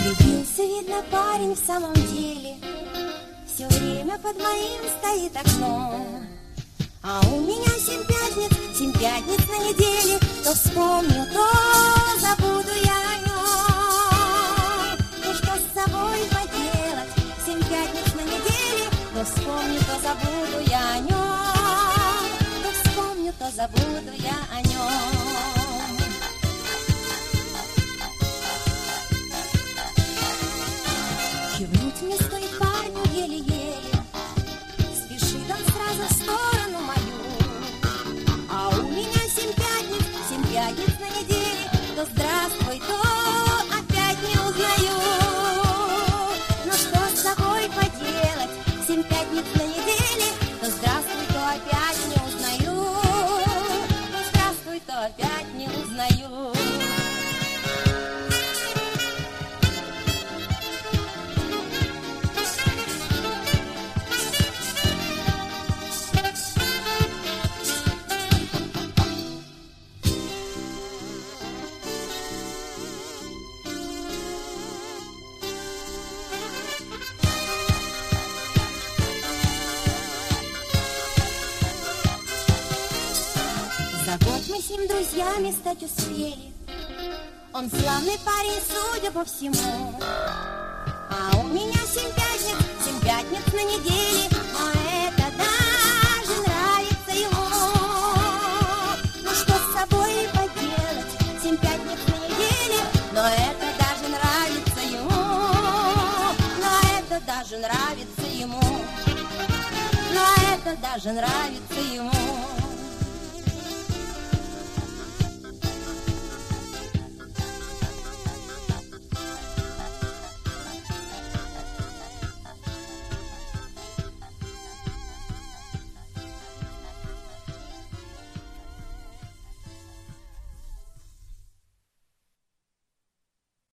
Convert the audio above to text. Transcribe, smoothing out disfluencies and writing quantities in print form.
Влюбился, видно, парень в самом деле, все время под моим стоит окном. А у меня 7 пятниц на неделе, то вспомню, то забуду я о нем. Ну что с собой поделать, 7 пятниц на неделе, то вспомню, то забуду я о нем. То вспомню, то забуду я о нем. Кивнуть мне стоит парню еле-еле, спешит он сразу в сторону мою. А у меня 7 пятниц на неделе, то здравствуй, то опять не узнаю. Но что с собой поделать, 7 пятниц на неделе, то здравствуй, то опять не узнаю. То здравствуй, то опять не узнаю. За год мы с ним друзьями стать успели. Он славный парень, судя по всему. А у меня 7 пятниц на неделе, но это даже нравится ему. Ну что с собой поделать, 7 пятниц на неделе, но это даже нравится ему. Но это даже нравится ему. Но это даже нравится ему.